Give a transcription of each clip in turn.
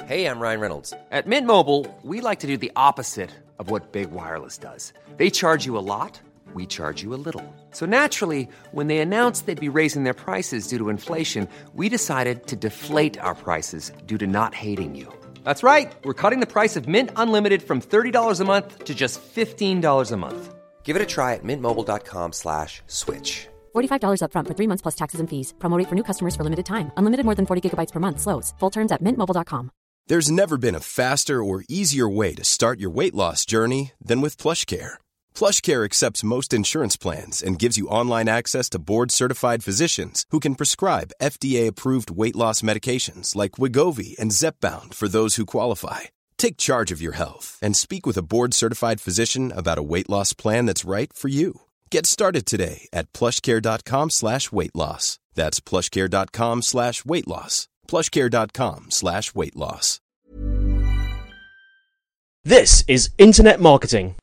Hey, I'm Ryan Reynolds. At Mint Mobile, we like to do the opposite of what Big Wireless does. They charge you a lot, we charge you a little. So naturally, when they announced they'd be raising their prices due to inflation, we decided to deflate our prices due to not hating you. That's right. We're cutting the price of Mint Unlimited from $30 a month to just $15 a month. Give it a try at mintmobile.com/switch. $45 up front for 3 months plus taxes and fees. Promo rate for new customers for limited time. Unlimited more than 40 gigabytes per month. Slows full terms at mintmobile.com. There's never been a faster or easier way to start your weight loss journey than with PlushCare. PlushCare accepts most insurance plans and gives you online access to board-certified physicians who can prescribe FDA-approved weight loss medications like Wegovy and Zepbound for those who qualify. Take charge of your health and speak with a board-certified physician about a weight loss plan that's right for you. Get started today at plushcare.com/weight loss. That's plushcare.com/weight loss. plushcare.com/weight loss. This is Internet Marketing.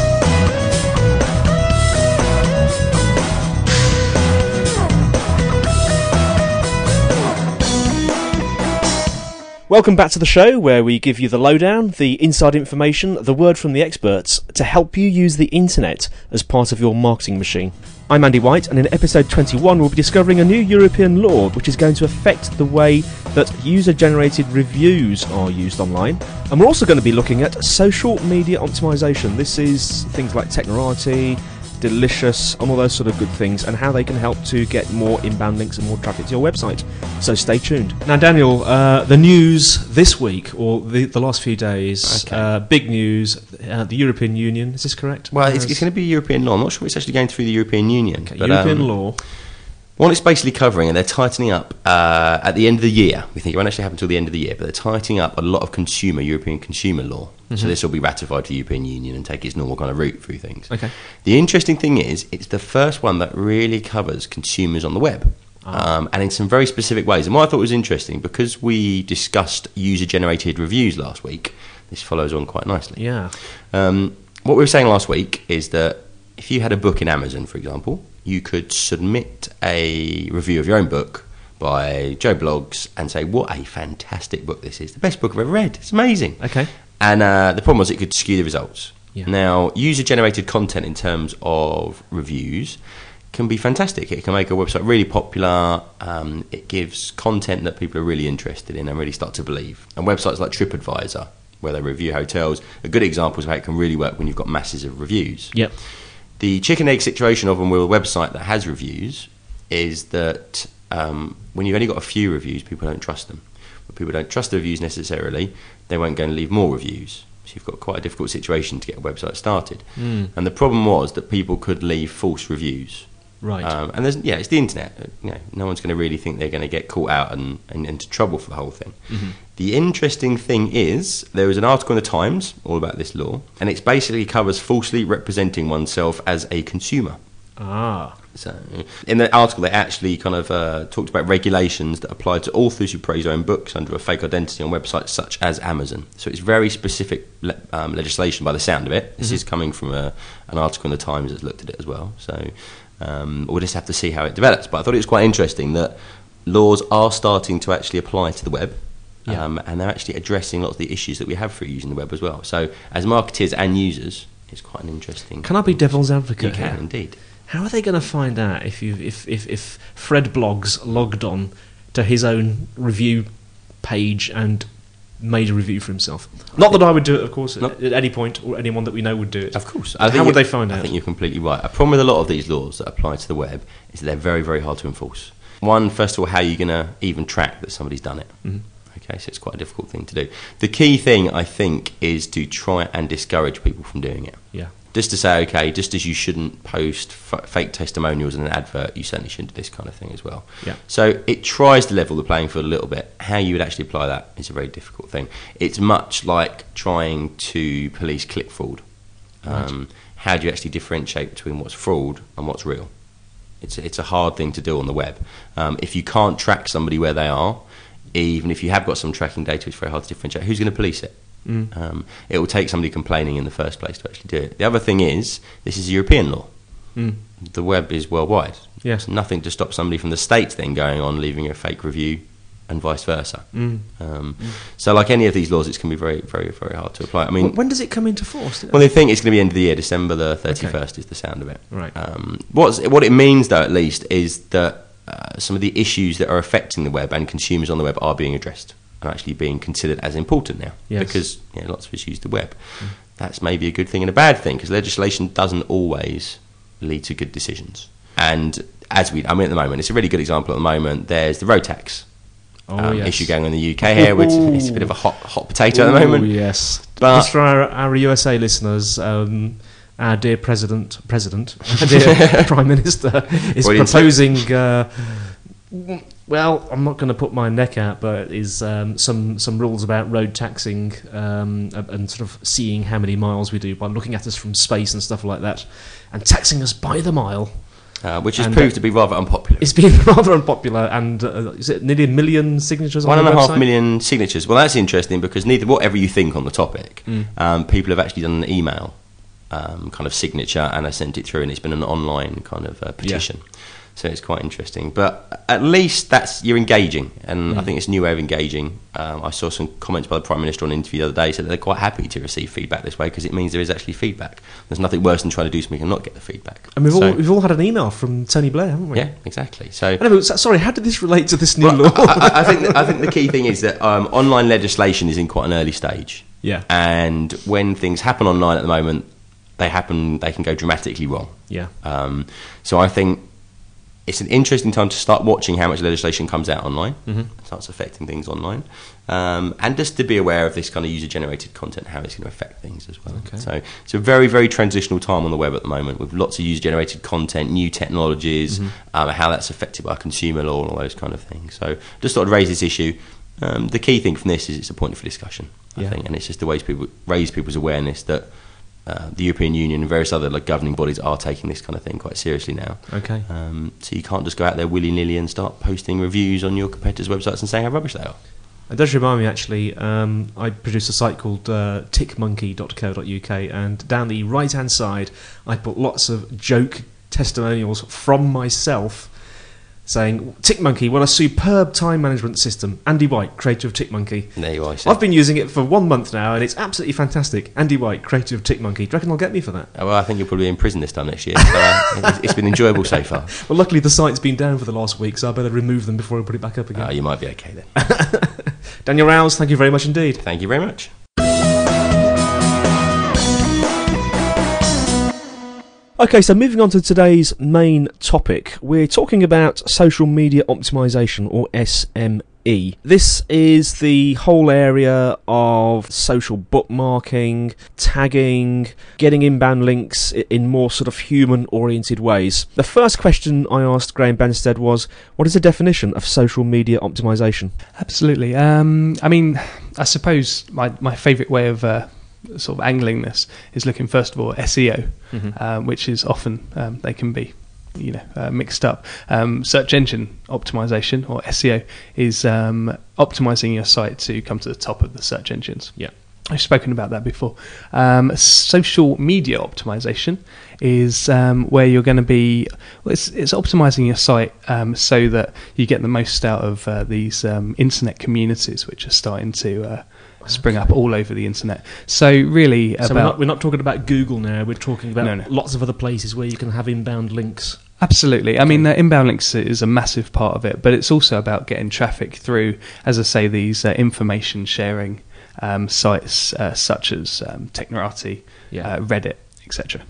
Welcome back to the show where we give you the lowdown, the inside information, the word from the experts to help you use the internet as part of your marketing machine. I'm Andy White, and in episode 21 we'll be discovering a new European law which is going to affect the way that user-generated reviews are used online. And we're also going to be looking at social media optimization. This is things like Technorati, Delicious, and all those sort of good things, and how they can help to get more inbound links and more traffic to your website. So stay tuned. Now, Daniel, the news this week, or the last few days, big news, the European Union, is this correct? Well, it's going to be European law. I'm not sure it's actually going through the European Union. Okay, but, European law. What it's basically covering, and they're tightening up at the end of the year. We think it won't actually happen until the end of the year, but they're tightening up a lot of European consumer law. Mm-hmm. So this will be ratified to the European Union and take its normal kind of route through things. Okay. The interesting thing is, it's the first one that really covers consumers on the web. And in some very specific ways. And what I thought was interesting, because we discussed user-generated reviews last week, this follows on quite nicely. Yeah. What we were saying last week is that if you had a book in Amazon, for example, you could submit a review of your own book by Joe Blogs and say, what a fantastic book this is. The best book I've ever read. It's amazing. Okay. And the problem was it could skew the results. Yeah. Now, user-generated content in terms of reviews can be fantastic. It can make a website really popular. It gives content that people are really interested in and really start to believe. And websites like TripAdvisor, where they review hotels, are good examples of how it can really work when you've got masses of reviews. Yep. The chicken-egg situation of them with a website that has reviews is that when you've only got a few reviews, people don't trust them. But people don't trust the reviews necessarily, they won't go and leave more reviews. So you've got quite a difficult situation to get a website started. And the problem was that people could leave false reviews. Right. And it's the internet. No one's going to really think they're going to get caught out and into trouble for the whole thing. Mm-hmm. The interesting thing is, there was an article in the Times all about this law, and it basically covers falsely representing oneself as a consumer. So in the article, they actually kind of talked about regulations that apply to authors who praise their own books under a fake identity on websites such as Amazon. So it's very specific legislation by the sound of it. This is coming from an article in the Times that's looked at it as well. So we'll just have to see how it develops. But I thought it was quite interesting that laws are starting to actually apply to the web. And they're actually addressing lots of the issues that we have through using the web as well. So as marketers and users, it's quite an interesting... Can I be devil's advocate? You can, here? Indeed. How are they going to find out if Fred Blogs logged on to his own review page and made a review for himself? Not that I would do it, of course, at any point, or anyone that we know would do it. Of course. How would they find out? I think you're completely right. A problem with a lot of these laws that apply to the web is that they're very, very hard to enforce. One, first of all, how are you going to even track that somebody's done it? Mm-hmm. Okay, so it's quite a difficult thing to do. The key thing, I think, is to try and discourage people from doing it. Yeah. Just to say, okay, just as you shouldn't post fake testimonials in an advert, you certainly shouldn't do this kind of thing as well. Yeah. So it tries to level the playing field a little bit. How you would actually apply that is a very difficult thing. It's much like trying to police click fraud. Right. How do you actually differentiate between what's fraud and what's real? It's a hard thing to do on the web. If you can't track somebody where they are, even if you have got some tracking data, it's very hard to differentiate. Who's going to police it? It will take somebody complaining in the first place to actually do it. The other thing is, this is European law. The web is worldwide. Yes. There's nothing to stop somebody from the States then going on leaving a fake review and vice versa. So like any of these laws, it's going to be very, very, very hard to apply. I mean, when does it come into force? Well, they think it's going to be end of the year, December the 31st is the sound of it. Right. What it means, though, at least, is that some of the issues that are affecting the web and consumers on the web are being addressed and actually being considered as important now. Yes. Because lots of us use the web. That's maybe a good thing and a bad thing, because legislation doesn't always lead to good decisions. And at the moment, it's a really good example at the moment. There's the road tax issue going on in the UK here, which is a bit of a hot potato at the moment. Yes. But just for our USA listeners, our dear President, our dear Prime Minister is proposing. Well, I'm not going to put my neck out, but is some rules about road taxing and sort of seeing how many miles we do by looking at us from space and stuff like that, and taxing us by the mile. Which has proved to be rather unpopular. It's been rather unpopular, and is it nearly 1 million signatures on the website? 1.5 million signatures. Well, that's interesting, because whatever you think on the topic, people have actually done an email kind of signature, and I sent it through, and it's been an online kind of petition. So it's quite interesting. But at least you're engaging, and I think it's a new way of engaging. I saw some comments by the Prime Minister on an interview the other day, said that they're quite happy to receive feedback this way, because it means there is actually feedback. There's nothing worse than trying to do something and not get the feedback. And we've all had an email from Tony Blair, haven't we? Yeah, exactly. So, sorry, how did this relate to this new law? I think the key thing is that online legislation is in quite an early stage. Yeah. And when things happen online at the moment, they can go dramatically wrong. Yeah. So I think it's an interesting time to start watching how much legislation comes out online, starts affecting things online, and just to be aware of this kind of user-generated content, how it's going to affect things as well. Okay. So it's a very, very transitional time on the web at the moment, with lots of user-generated content, new technologies, how that's affected by consumer law and all those kind of things. So just thought I'd raise this issue. The key thing from this is it's a point for discussion, I think, and it's just the ways people raise people's awareness that the European Union and various other governing bodies are taking this kind of thing quite seriously now. Okay. So you can't just go out there willy-nilly and start posting reviews on your competitors' websites and saying how rubbish they are. It does remind me, actually, I produce a site called tickmonkey.co.uk, and down the right-hand side I put lots of joke testimonials from myself saying, TickMonkey, what a superb time management system. Andy White, creator of TickMonkey. There you are. I've been using it for 1 month now, and it's absolutely fantastic. Andy White, creator of TickMonkey. Do you reckon they'll get me for that? Well, I think you'll probably be in prison this time next year. So, it's been enjoyable so far. Well, luckily the site's been down for the last week, so I better remove them before I put it back up again. You might be okay then. Daniel Rouse, thank you very much indeed. Thank you very much. Okay, so moving on to today's main topic, we're talking about social media optimization, or SME. This is the whole area of social bookmarking, tagging, getting inbound links in more sort of human-oriented ways. The first question I asked Graham Benstead was, what is the definition of social media optimization? Absolutely. I suppose my favourite way of sort of angling this is looking first of all at SEO, which is often they can be mixed up. Search engine optimization, or SEO, is optimizing your site to come to the top of the search engines. Yeah, I've spoken about that before. Social media optimization is where you're going to be. Well, it's optimizing your site so that you get the most out of these internet communities, which are starting to spring up all over the internet. So really, we're not talking about Google now. We're talking about lots of other places where you can have inbound links. Absolutely. I mean, the inbound links is a massive part of it, but it's also about getting traffic through, as I say, these information sharing sites such as Technorati, Reddit, etc.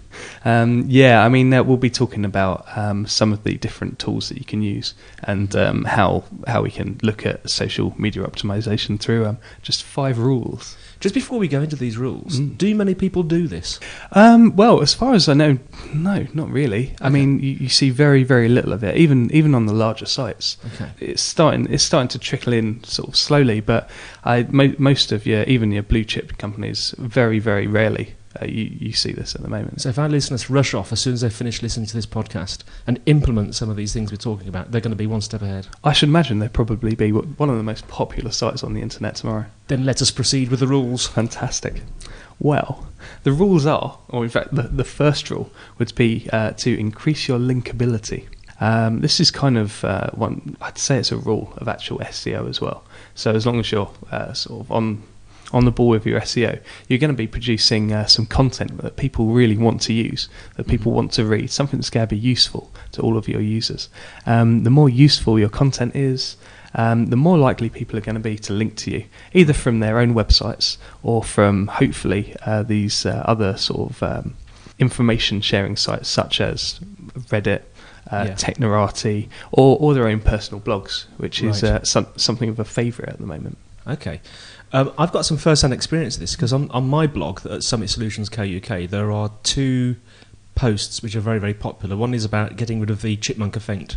We'll be talking about some of the different tools that you can use, and how we can look at social media optimization through just 5 rules. Just before we go into these rules, do many people do this? Well, as far as I know, no, not really. Okay. I mean, you see very, very little of it, even on the larger sites. Okay. It's starting to trickle in sort of slowly, but most of even your blue chip companies, very, very rarely you see this at the moment. So if our listeners rush off as soon as they finish listening to this podcast and implement some of these things we're talking about, they're going to be one step ahead. I should imagine they'll probably be one of the most popular sites on the internet tomorrow. Then let us proceed with the rules. Fantastic. Well, the rules are, or in fact the first rule would be to increase your linkability. This is kind of one, I'd say it's a rule of actual SEO as well. So as long as you're sort of on the ball with your SEO, you're going to be producing some content that people really want to use, that people want to read, something that's going to be useful to all of your users. The more useful your content is, the more likely people are going to be to link to you, either from their own websites or from, hopefully, these other sort of information sharing sites such as Reddit, Technorati, or their own personal blogs, which is something of a favourite at the moment. Okay. I've got some first-hand experience of this, because on my blog at Summit Solutions UK, there are 2 posts which are very, very popular. One is about getting rid of the chipmunk effect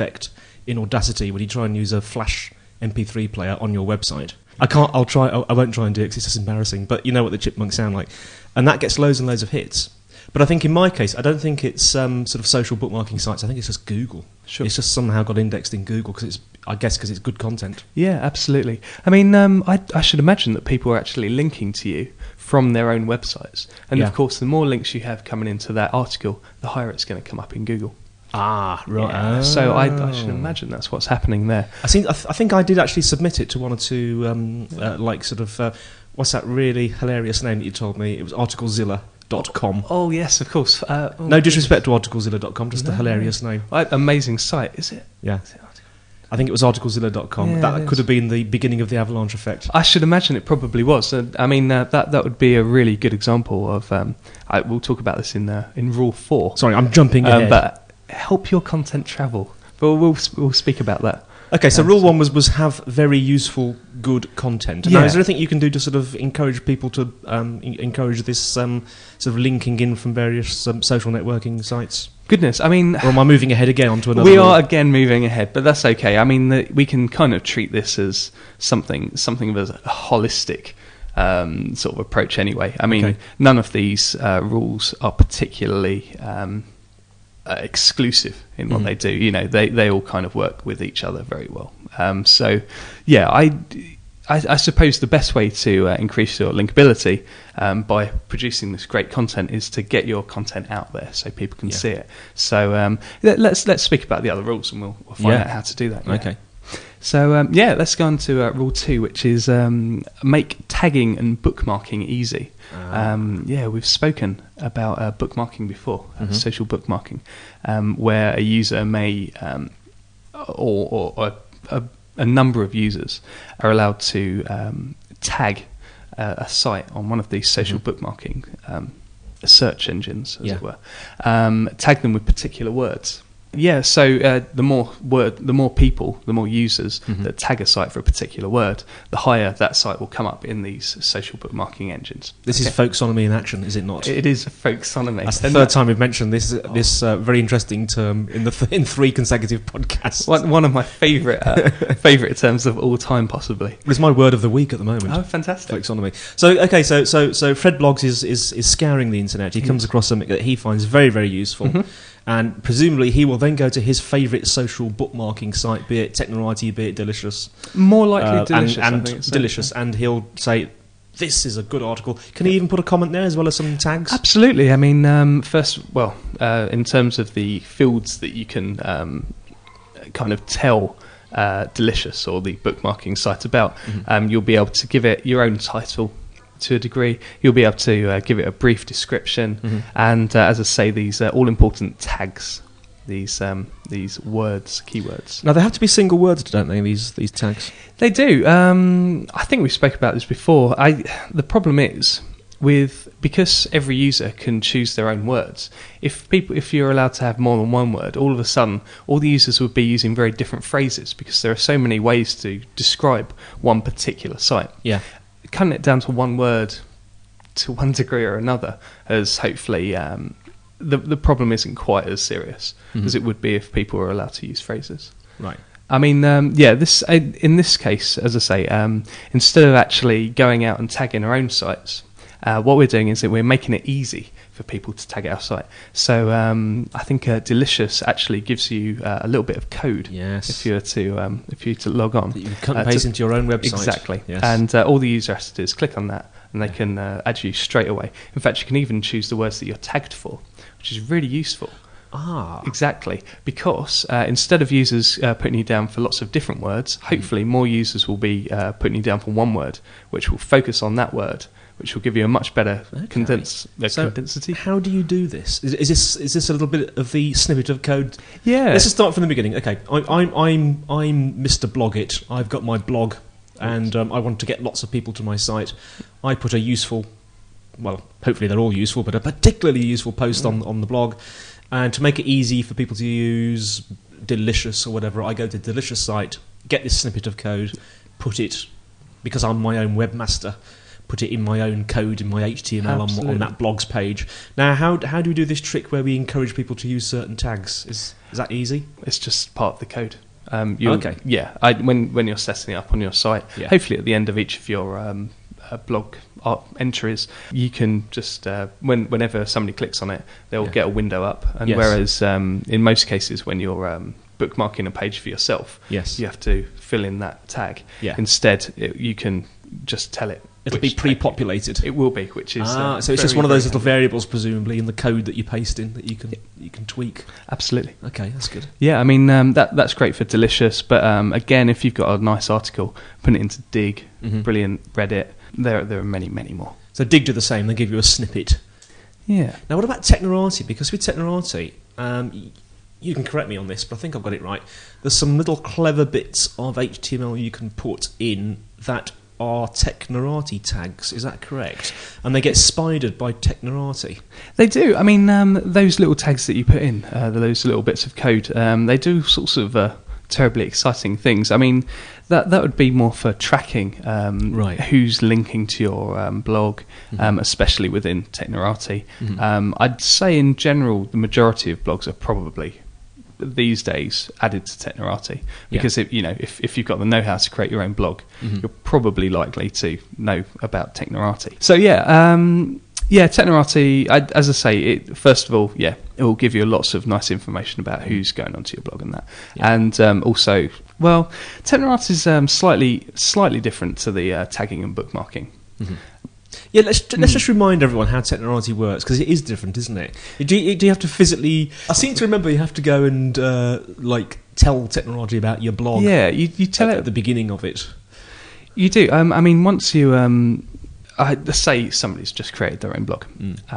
in Audacity when you try and use a Flash MP3 player on your website. I won't try and do it because it's just embarrassing, but you know what the chipmunks sound like. And that gets loads and loads of hits. But I think in my case, I don't think it's sort of social bookmarking sites. I think it's just Google. Sure. It's just somehow got indexed in Google because it's good content. Yeah, absolutely. I mean, I should imagine that people are actually linking to you from their own websites. And of course, the more links you have coming into that article, the higher it's going to come up in Google. Ah, right. Yeah. So I should imagine that's what's happening there. I think I did actually submit it to one or two, what's that really hilarious name that you told me? It was articlezilla.com. Oh, yes, of course. No disrespect to articlezilla.com, just a hilarious name. Amazing site, is it? Yeah. I think it was articlezilla.com. Yeah, that could have been the beginning of the avalanche effect. I should imagine it probably was. I mean, that would be a really good example of... we'll talk about this in Rule 4. Sorry, I'm jumping ahead. But help your content travel. But we'll speak about that. Okay, so Rule 1 was have very useful, good content. Now, is there anything you can do to sort of encourage people to encourage this sort of linking in from various social networking sites? Goodness, I mean... Or am I moving ahead again onto another... We are again moving ahead, but that's okay. I mean, we can kind of treat this as something of a holistic sort of approach anyway. I mean, none of these rules are particularly... exclusive in what they do. You know, they all kind of work with each other very well. So, yeah, I suppose the best way to increase your linkability by producing this great content is to get your content out there so people can see it. So let's speak about the other rules and we'll find out how to do that. Yeah. Okay. So let's go on to Rule 2, which is make tagging and bookmarking easy. We've spoken about bookmarking before, social bookmarking, where a user may, or a number of users are allowed to tag a site on one of these social bookmarking search engines, as it were. Tag them with particular words. Yeah, so the more people, the more users that tag a site for a particular word, the higher that site will come up in these social bookmarking engines. This is folksonomy in action, is it not? It is folksonomy. That's the third time we've mentioned this very interesting term in 3 consecutive podcasts. One of my favourite terms of all time, possibly. It's my word of the week at the moment. Oh, fantastic! Folksonomy. So okay, so Fred Blogs is scouring the internet. He comes across something that he finds very, very useful. And presumably he will then go to his favourite social bookmarking site, be it Technorati, be it Delicious. More likely Delicious. And Delicious, and he'll say, this is a good article. Can he even put a comment there as well as some tags? Absolutely. I mean, in terms of the fields that you can kind of tell Delicious or the bookmarking site about, you'll be able to give it your own title. To a degree, you'll be able to give it a brief description, and as I say, these all-important tags, these words, keywords. Now they have to be single words, don't they? These tags. They do. I think we spoke about this before. The problem is because every user can choose their own words. If you're allowed to have more than one word, all of a sudden, all the users would be using very different phrases because there are so many ways to describe one particular site. Yeah. Cutting it down to one word to one degree or another as hopefully the problem isn't quite as serious as it would be if people were allowed to use phrases. Right. I mean, this in this case, as I say, instead of actually going out and tagging our own sites, what we're doing is that we're making it easy for people to tag our site. So I think Delicious actually gives you a little bit of code. Yes. If you were to log on, you can cut and paste into your own website. Exactly. Yes. And all the user has to do is click on that, and they can add you straight away. In fact, you can even choose the words that you're tagged for, which is really useful. Exactly, because instead of users putting you down for lots of different words, hopefully more users will be putting you down for one word, which will focus on that word, which will give you a much better condensity. How do you do this? Is this a little bit of the snippet of code? Yeah. Let's just start from the beginning. Okay, I'm Mr. Blogit. I've got my blog, and I want to get lots of people to my site. I put a useful, well, hopefully they're all useful, but a particularly useful post on the blog. And to make it easy for people to use Delicious or whatever, I go to Delicious site, get this snippet of code, put it, because I'm my own webmaster, put it in my own code, in my HTML on that blog's page. Now, how do we do this trick where we encourage people to use certain tags? Is that easy? It's just part of the code. Okay. Yeah, when you're setting it up on your site, hopefully at the end of each of your blog entries, you can just whenever somebody clicks on it, they'll get a window up. And whereas in most cases when you're bookmarking a page for yourself, you have to fill in that tag. Instead, you can just tell it. It'll be pre-populated. It will be, which is so it's just one of those little variables, presumably, in the code that you paste in that you can tweak. Absolutely. Okay, that's good. Yeah, I mean that's great for Delicious, but again, if you've got a nice article, put it into Dig, brilliant, Reddit. There are many more. So Dig do the same. They give you a snippet. Yeah. Now, what about Technorati? Because with Technorati, you can correct me on this, but I think I've got it right. There's some little clever bits of HTML you can put in that are Technorati tags. Is that correct? And they get spidered by Technorati. They do. I mean, those little tags that you put in, those little bits of code, they do sorts of terribly exciting things. I mean, that would be more for tracking who's linking to your blog, especially within Technorati. I'd say in general, the majority of blogs are probably these days added to Technorati because if you've got the know-how to create your own blog, you're probably likely to know about Technorati. So Technorati, as I say, first of all, it will give you lots of nice information about who's going onto your blog and that. And also, well, Technorati is slightly different to the tagging and bookmarking. Yeah, let's just remind everyone how Technorati works, because it is different, isn't it? Do you have to physically... I seem to remember you have to go and tell Technorati about your blog. Yeah, you tell it at the beginning of it. You do. I mean, once you... say somebody's just created their own blog,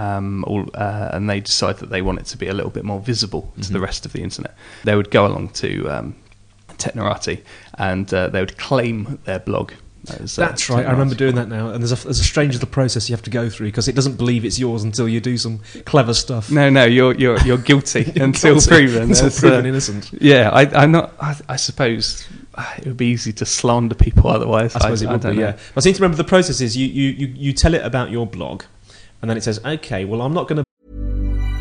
and they decide that they want it to be a little bit more visible to the rest of the internet. They would go along to Technorati, and they would claim their blog. That's right. I remember doing that now, and there's a strange little process you have to go through because it doesn't believe it's yours until you do some clever stuff. No, you're guilty until proven innocent. Yeah, I suppose. It would be easy to slander people otherwise. I suppose it would be, yeah. I seem to remember the process is you tell it about your blog, and then it says, okay, well, I'm not going to...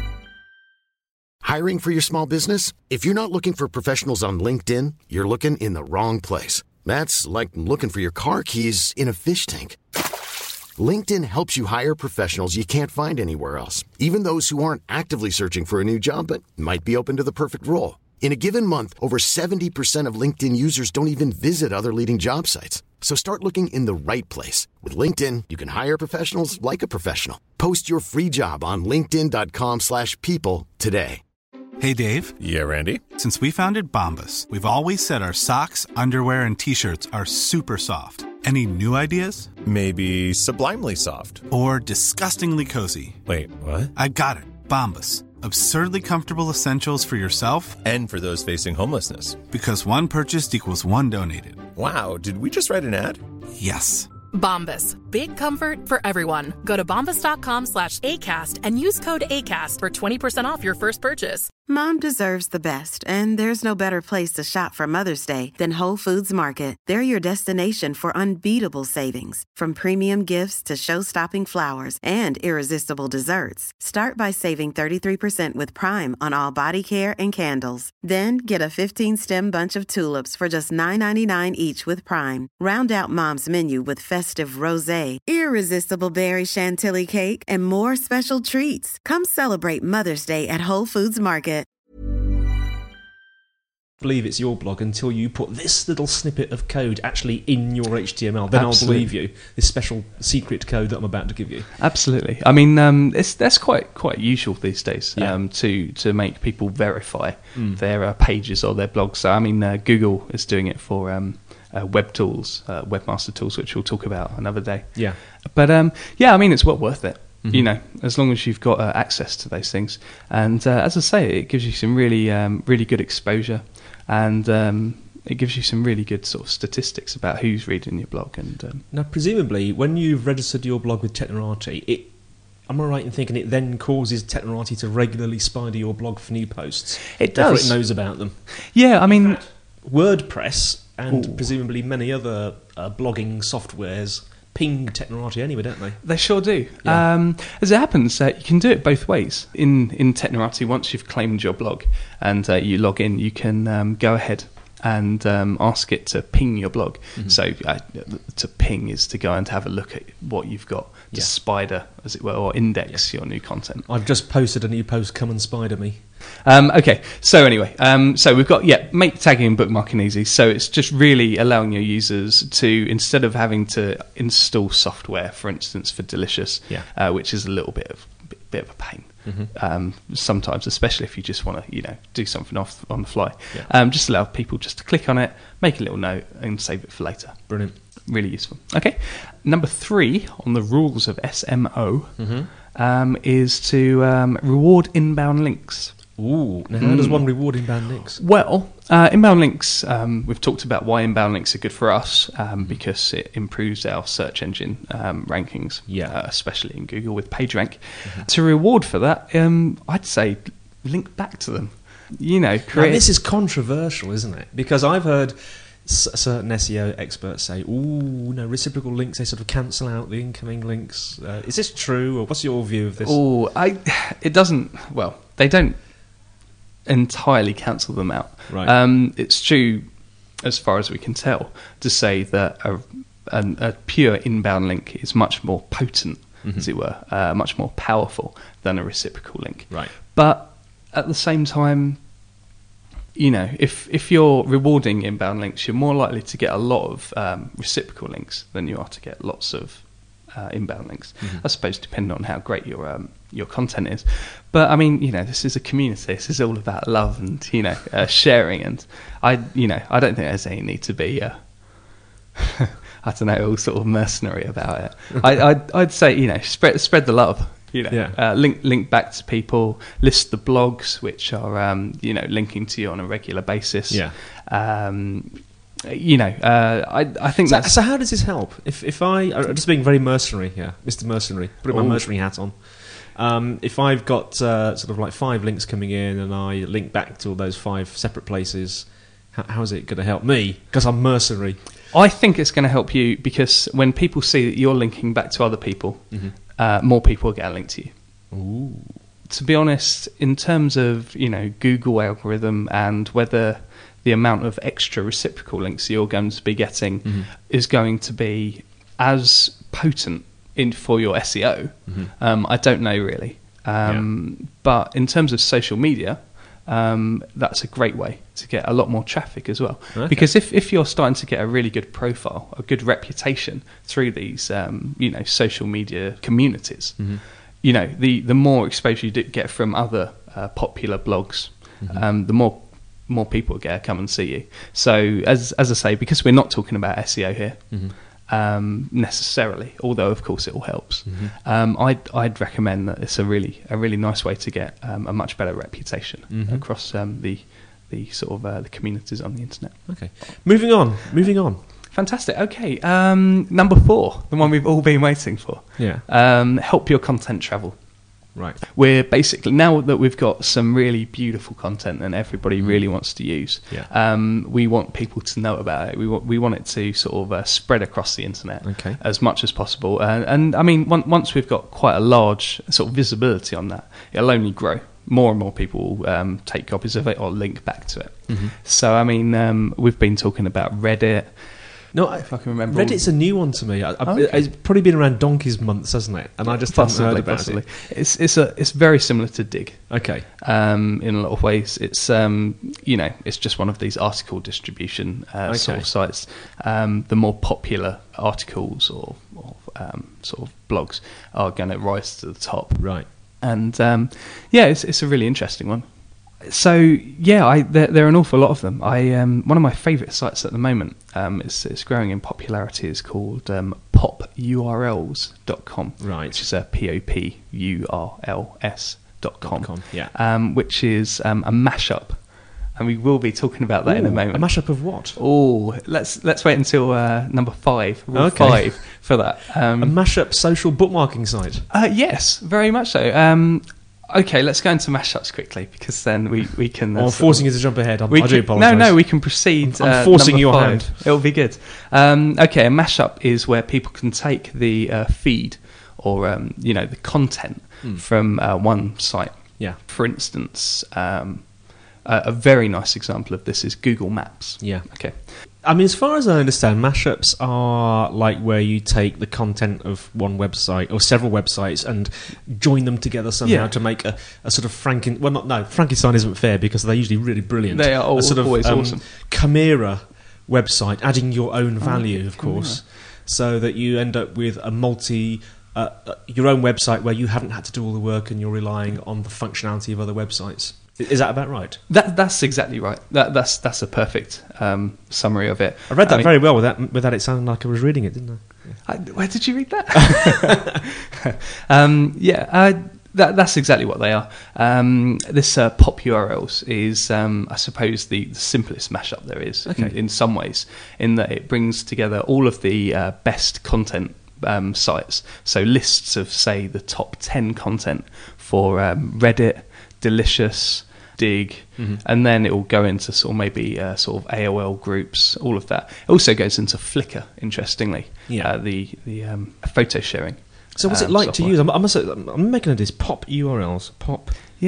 Hiring for your small business? If you're not looking for professionals on LinkedIn, you're looking in the wrong place. That's like looking for your car keys in a fish tank. LinkedIn helps you hire professionals you can't find anywhere else, even those who aren't actively searching for a new job but might be open to the perfect role. In a given month, over 70% of LinkedIn users don't even visit other leading job sites. So start looking in the right place. With LinkedIn, you can hire professionals like a professional. Post your free job on linkedin.com/people today. Hey, Dave. Yeah, Randy. Since we founded Bombas, we've always said our socks, underwear, and T-shirts are super soft. Any new ideas? Maybe sublimely soft. Or disgustingly cozy. Wait, what? I got it. Bombas. Absurdly comfortable essentials for yourself and for those facing homelessness. Because one purchased equals one donated. Wow, did we just write an ad? Yes. Bombas. Big comfort for everyone. Go to bombas.com/ACAST and use code ACAST for 20% off your first purchase. Mom deserves the best, and there's no better place to shop for Mother's Day than Whole Foods Market. They're your destination for unbeatable savings, from premium gifts to show-stopping flowers and irresistible desserts. Start by saving 33% with Prime on all body care and candles. Then get a 15-stem bunch of tulips for just $9.99 each with Prime. Round out Mom's menu with festive rosé, irresistible berry chantilly cake, and more special treats. Come celebrate Mother's Day at Whole Foods Market. believe it's your blog until you put this little snippet of code actually in your HTML. Then Absolutely. I'll believe you. This special secret code that I'm about to give you. Absolutely. I mean, that's quite usual these days, Yeah. to make people verify their pages or their blogs. So I mean, Google is doing it for web tools, webmaster tools, which we'll talk about another day. Yeah. But I mean, it's well worth it. You know, as long as you've got access to those things. And as I say, it gives you some really good exposure, and it gives you some really good sort of statistics about who's reading your blog. And Now, presumably, when you've registered your blog with Technorati, am I right in thinking it then causes Technorati to regularly spider your blog for new posts? It Therefore does. it knows about them. yeah, I mean, WordPress and Ooh. presumably many other blogging softwares ping Technorati anyway, don't they? they sure do. Yeah. As it happens, you can do it both ways. In Technorati, once you've claimed your blog and you log in, you can go ahead and ask it to ping your blog. So to ping is to go and have a look at what you've got, to spider, as it were, or index your new content. I've just posted a new post, come and spider me. Okay, so anyway, so we've got, make tagging and bookmarking easy. So it's just really allowing your users to, instead of having to install software, for instance, for Delicious, which is a little bit of a pain. Sometimes, especially if you just want to, do something off on the fly. Just allow people just to click on it, make a little note, and save it for later. Brilliant. Really useful. Okay, number 3 on the rules of SMO is to reward inbound links. Ooh, now how does one reward inbound links? Well, inbound links, we've talked about why inbound links are good for us, because it improves our search engine rankings, especially in Google with PageRank. To reward for that, I'd say link back to them. Now, this is controversial, isn't it? Because I've heard certain SEO experts say, reciprocal links, they sort of cancel out the incoming links. Is this true, or what's your view of this? They don't entirely cancel them out. Right. It's true, as far as we can tell, to say that a pure inbound link is much more potent, as it were, much more powerful than a reciprocal link. Right. But at the same time, if you're rewarding inbound links, you're more likely to get a lot of reciprocal links than you are to get lots of inbound links. I suppose, depending on how great your content is. But I mean, this is a community. This is all about love and sharing. And I don't think there's any need to be I don't know, all sort of mercenary about it. I'd say spread the love. Link back to people. List the blogs which are linking to you on a regular basis. I think that's... So how does this help? If I'm just being very mercenary here, Mr. Mercenary, putting my mercenary hat on. If I've got sort of like 5 links coming in and I link back to all those 5 separate places, how's it going to help me? Because I'm mercenary. I think it's going to help you because when people see that you're linking back to other people, more people will get a link to you. Ooh. To be honest, in terms of Google algorithm and whether the amount of extra reciprocal links you're going to be getting is going to be as potent for your SEO, I don't know really. But in terms of social media, that's a great way to get a lot more traffic as well. Okay. Because if you're starting to get a really good profile, a good reputation through these social media communities, the more exposure you get from other popular blogs, the more people come and see you. So as I say, because we're not talking about SEO here necessarily, although of course it all helps, I'd recommend that it's a really nice way to get a much better reputation across the sort of the communities on the internet. Okay, moving on. Fantastic. Okay, number 4, the one we've all been waiting for. Help your content travel. Right. We're basically, now that we've got some really beautiful content and everybody really wants to use, we want people to know about it. We want it to sort of spread across the internet as much as possible. And I mean, once we've got quite a large sort of visibility on that, it'll only grow. More and more people will take copies of it or link back to it. So, I mean, we've been talking about Reddit, No, if I can remember. Reddit's a new one to me. Okay. It's probably been around donkey's months, hasn't it? And I just haven't heard about it. It's very similar to Dig. Okay. In a lot of ways, it's it's just one of these article distribution sort of sites. The more popular articles or sort of blogs are going to rise to the top. Right. And it's a really interesting one. So there are an awful lot of them. One of my favourite sites at the moment, it's growing in popularity, is called popurls.com, right? Which is popurls.com, which is a mashup, and we will be talking about that in a moment. A mashup of what? Oh, let's wait until number 5. Rule 5 for that. A mashup social bookmarking site. Yes, very much so. Okay, let's go into mashups quickly, because then we can... I'm forcing you to jump ahead. I do apologise. No, we can proceed. I'm forcing your 5. hand. It'll be good. Okay, a mashup is where people can take the feed or the content from one site. Yeah. For instance, a very nice example of this is Google Maps. Yeah. Okay. I mean, as far as I understand, mashups are like where you take the content of one website or several websites and join them together somehow to make a sort of Frankenstein isn't fair, because they're usually really brilliant. They are always awesome. Chimera website, adding your own value, of course, so that you end up with a your own website where you haven't had to do all the work and you're relying on the functionality of other websites. Is that about right? That's exactly right. That's a perfect summary of it. I read that very well without it sounding like I was reading it, didn't I? Where did you read that? That's exactly what they are. This Pop URLs is, I suppose, the simplest mashup there is in some ways, in that it brings together all of the best content sites. So lists of, say, the top 10 content for Reddit, Delicious, Dig, and then it will go into sort of maybe sort of AOL groups, all of that. It also goes into Flickr, interestingly, the photo sharing. So what's it like to use? I'm making a this Pop URLs. Pop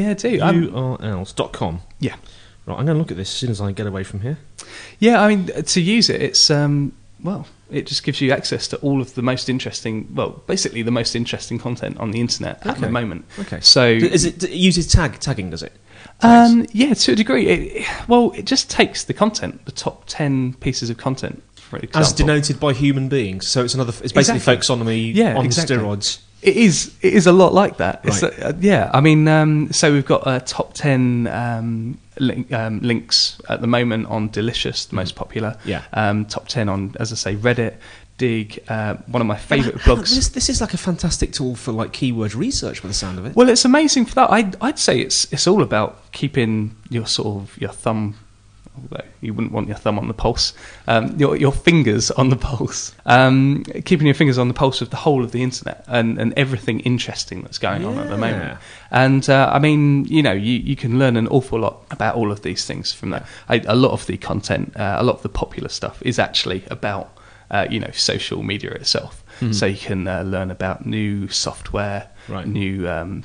URLs.com. Yeah. Right, I'm going to look at this as soon as I get away from here. Yeah, I mean, to use it, it's it just gives you access to all of the most interesting, basically the most interesting content on the internet at the moment. Okay. So it uses tagging, does it? Yeah, to a degree. It just takes the content, the top 10 pieces of content, for example, as denoted by human beings. So it's basically folksonomy on steroids. It is a lot like that. Right. I mean, so we've got top 10 links at the moment on Delicious, the most popular. Yeah. Top 10 on, as I say, Reddit, Dig. One of my favourite blogs. This is like a fantastic tool for like keyword research, by the sound of it. Well, it's amazing for that. I'd say it's all about keeping your thumb. Although you wouldn't want your thumb on the pulse, your fingers on the pulse, keeping your fingers on the pulse of the whole of the internet and everything interesting that's going on at the moment. And I mean, you can learn an awful lot about all of these things from that. A lot of the content, a lot of the popular stuff is actually about social media itself. Mm-hmm. So you can learn about new software, new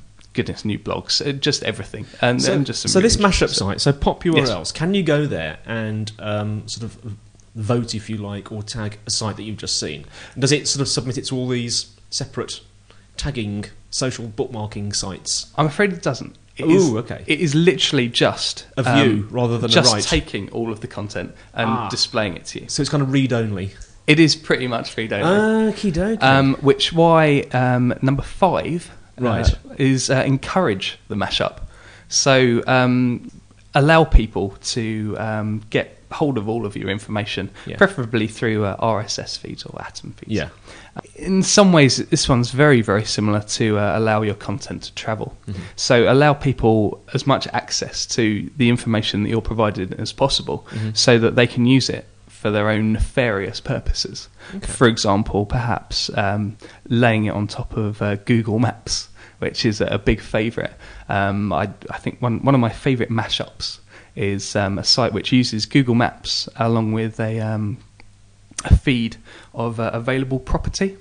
blogs, just everything, and just some. So this mashup site, so Pop URLs, can you go there and sort of vote, if you like, or tag a site that you've just seen? Does it sort of submit it to all these separate tagging social bookmarking sites? I'm afraid it doesn't. Okay. It is literally just a view rather than just a write. Taking all of the content and displaying it to you. So it's kind of read only. It is pretty much read only. Okie dokie. Which why number 5. Is encourage the mashup. So allow people to get hold of all of your information, preferably through RSS feeds or Atom feeds. Yeah. In some ways, this one's very, very similar to allow your content to travel. Mm-hmm. So allow people as much access to the information that you're provided as possible, so that they can use it for their own nefarious purposes. Okay. For example, perhaps laying it on top of Google Maps, which is a big favourite. I think one of my favourite mashups is a site which uses Google Maps along with a feed of available property.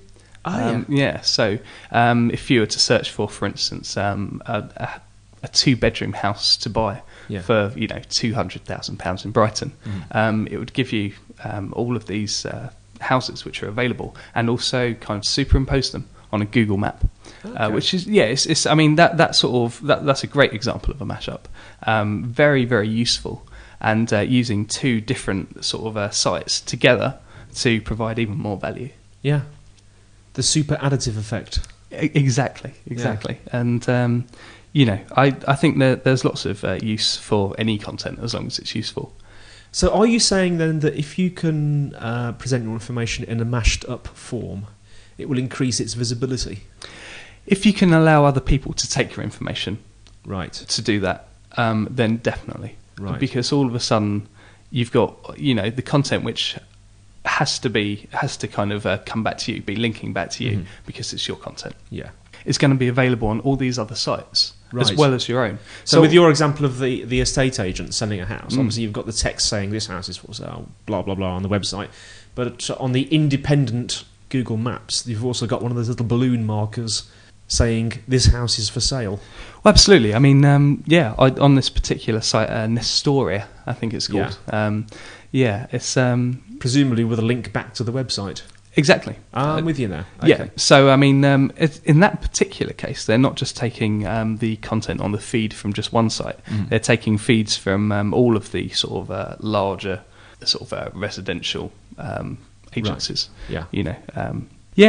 So if you were to search for instance, a 2-bedroom house to buy for £200,000 in Brighton, it would give you all of these houses which are available, and also kind of superimpose them on a Google map, which is it's I mean that's a great example of a mashup. Very, very useful, and using two different sort of sites together to provide even more value. Yeah, the super additive effect. Exactly. And I think that there's lots of use for any content as long as it's useful. So are you saying then that if you can present your information in a mashed up form, it will increase its visibility? If you can allow other people to take your information, right, to do that, then definitely, right, because all of a sudden you've got the content which has to kind of come back to you, be linking back to you, because it's your content. Yeah, it's going to be available on all these other sites as well as your own. So with your example of the estate agent selling a house, obviously you've got the text saying this house is for sale, blah blah blah, on the website, but on the independent Google Maps, you've also got one of those little balloon markers saying this house is for sale. Well, absolutely. I mean, on this particular site, Nestoria, I think it's called. It's presumably with a link back to the website. Exactly. I'm with you now. Okay. Yeah. So, I mean, in that particular case, they're not just taking the content on the feed from just one site. They're taking feeds from all of the sort of larger sort of residential agencies. Right. Yeah.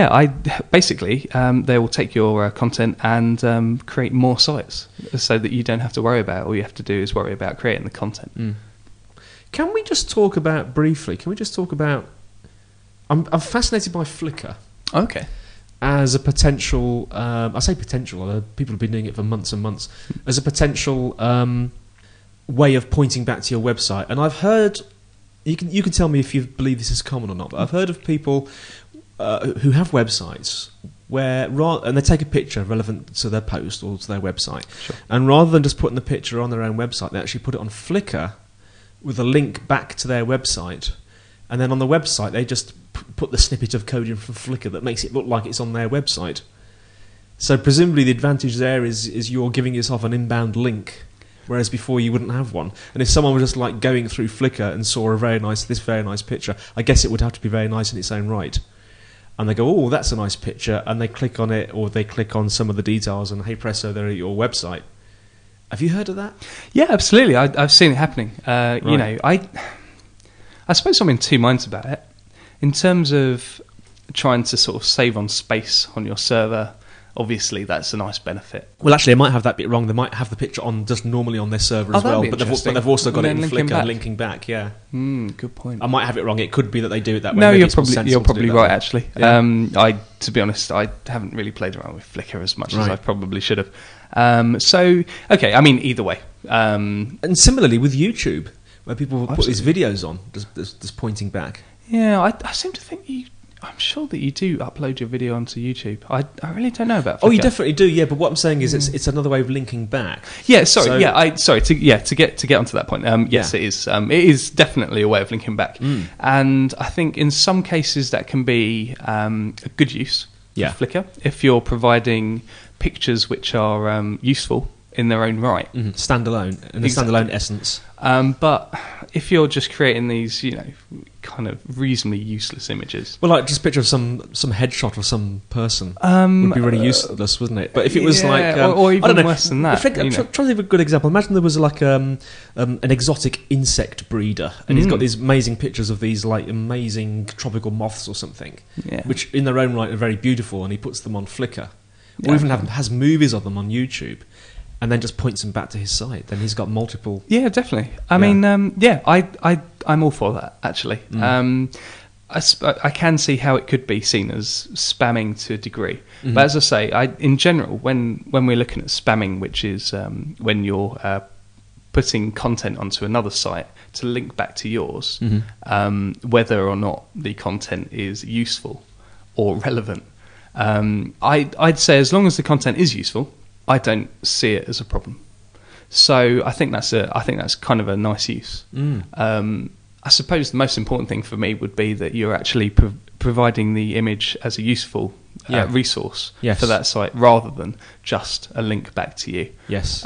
They will take your content and create more sites so that you don't have to worry about it. All you have to do is worry about creating the content. Can we just talk about, I'm fascinated by Flickr. Okay. As a potential, I say potential, people have been doing it for months and months, as a potential way of pointing back to your website. And I've heard, you can tell me if you believe this is common or not, but I've heard of people who have websites where, and they take a picture relevant to their post or to their website, sure, and rather than just putting the picture on their own website, they actually put it on Flickr with a link back to their website, and then on the website they just put the snippet of code in from Flickr that makes it look like it's on their website. So presumably the advantage there is you're giving yourself an inbound link, whereas before you wouldn't have one. And if someone was just like going through Flickr and saw this very nice picture, I guess it would have to be very nice in its own right. And they go, oh, that's a nice picture, and they click on it, or they click on some of the details, and hey presto, they're at your website. Have you heard of that? Yeah, absolutely. I've seen it happening. Right. I suppose I'm in two minds about it. In terms of trying to sort of save on space on your server, obviously that's a nice benefit. Well, actually, I might have that bit wrong. They might have the picture on just normally on their server as well, but they've also got it in Flickr linking back. Yeah, good point. I might have it wrong. It could be that they do it that way. No, you're probably right. Actually, yeah. To be honest, I haven't really played around with Flickr as much as I probably should have. So, okay, I mean, either way. And similarly with YouTube, where people put these videos on, just pointing back. Yeah, I seem to think I'm sure that you do upload your video onto YouTube. I really don't know about Flickr. Oh, you definitely do, yeah. But what I'm saying is, it's another way of linking back. Yeah, sorry. To get onto that point. Yes, it is. It is definitely a way of linking back, and I think in some cases that can be a good use of Flickr if you're providing pictures which are useful in their own right, standalone, in the standalone essence. But if you're just creating these, kind of reasonably useless images, well, like just a picture of some headshot of some person would be really useless, wouldn't it? But if it was or even I don't know, worse than that, I'm trying to think of a good example. Imagine there was like an exotic insect breeder, and he's got these amazing pictures of these like amazing tropical moths or something, which in their own right are very beautiful, and he puts them on Flickr, or even has movies of them on YouTube. And then just points them back to his site. Then he's got multiple. Yeah, definitely. I mean, I'm all for that. Actually, I can see how it could be seen as spamming to a degree. But as I say, in general, when we're looking at spamming, which is when you're putting content onto another site to link back to yours, whether or not the content is useful or relevant, I'd say as long as the content is useful, I don't see it as a problem. So I think that's kind of a nice use. I suppose the most important thing for me would be that you're actually providing the image as a useful resource for that site, rather than just a link back to you. Yes.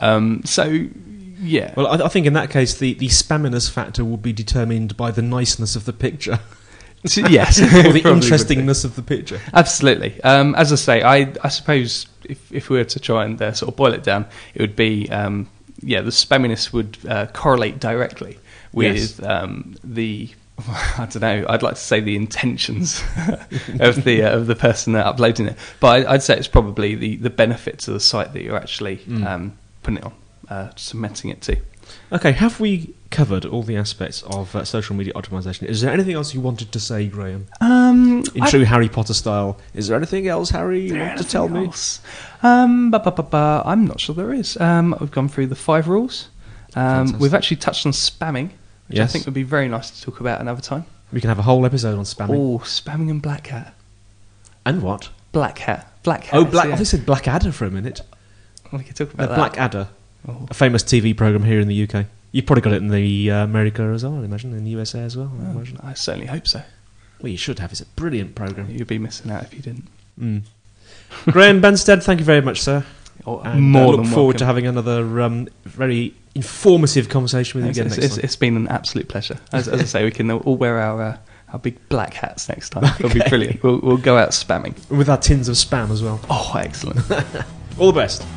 Well, I think in that case the spamminess factor will be determined by the niceness of the picture. Yes. Or the interestingness of the picture. Absolutely. As I say, I suppose if we were to try and sort of boil it down, it would be, the spamminess would correlate directly with the, I don't know, I'd like to say the intentions of the person that uploading it. But I'd say it's probably the benefits of the site that you're actually putting it on, cementing it to. Okay, have we covered all the aspects of social media optimization? Is there anything else you wanted to say, Graham? In true Harry Potter style, is there anything else, Harry, you want to tell me? I'm not sure there is. We've gone through the 5 rules. We've actually touched on spamming, which I think would be very nice to talk about another time. We can have a whole episode on spamming. Oh, spamming and Black Hat. And what? Black Hat. Oh, I thought you said Blackadder for a minute. We could talk about that. Blackadder. A famous TV programme here in the UK. You've probably got it in the America as well, I imagine, in the USA as well. I certainly hope so. Well, you should have. It's a brilliant programme. You'd be missing out if you didn't. Graham Benstead, thank you very much, sir. More look forward to having another very informative conversation with you again next time. It's been an absolute pleasure. As I say, we can all wear our big black hats next time. It'll be brilliant. We'll go out spamming. With our tins of spam as well. Oh, excellent. All the best.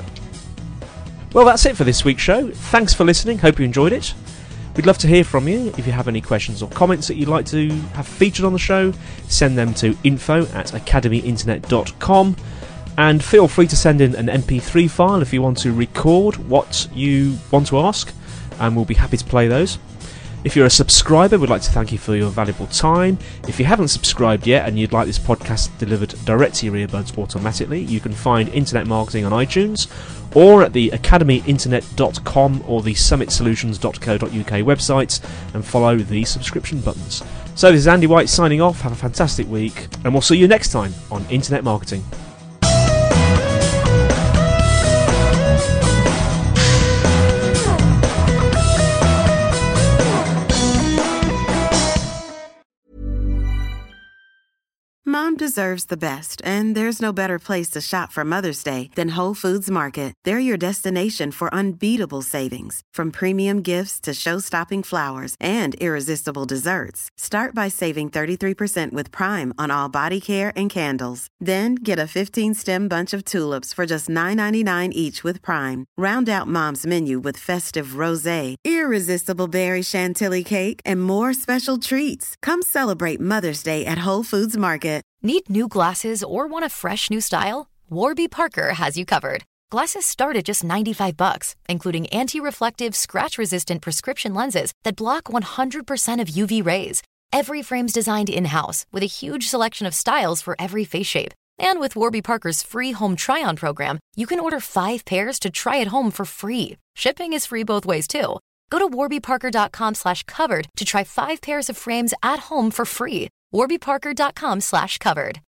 Well, that's it for this week's show. Thanks for listening. Hope you enjoyed it. We'd love to hear from you. If you have any questions or comments that you'd like to have featured on the show, send them to info@academyinternet.com. And feel free to send in an MP3 file if you want to record what you want to ask, and we'll be happy to play those. If you're a subscriber, we'd like to thank you for your valuable time. If you haven't subscribed yet and you'd like this podcast delivered direct to your earbuds automatically, you can find Internet Marketing on iTunes or at the academyinternet.com or the summitsolutions.co.uk websites and follow the subscription buttons. So this is Andy White signing off. Have a fantastic week, and we'll see you next time on Internet Marketing. Mom deserves the best, and there's no better place to shop for Mother's Day than Whole Foods Market. They're your destination for unbeatable savings, from premium gifts to show-stopping flowers and irresistible desserts. Start by saving 33% with Prime on all body care and candles. Then get a 15-stem bunch of tulips for just $9.99 each with Prime. Round out Mom's menu with festive rosé, irresistible berry chantilly cake, and more special treats. Come celebrate Mother's Day at Whole Foods Market. Need new glasses or want a fresh new style? Warby Parker has you covered. Glasses start at just $95, including anti-reflective, scratch-resistant prescription lenses that block 100% of UV rays. Every frame's designed in-house with a huge selection of styles for every face shape. And with Warby Parker's free home try-on program, you can order 5 pairs to try at home for free. Shipping is free both ways, too. Go to warbyparker.com/covered to try 5 pairs of frames at home for free. warbyparker.com/covered.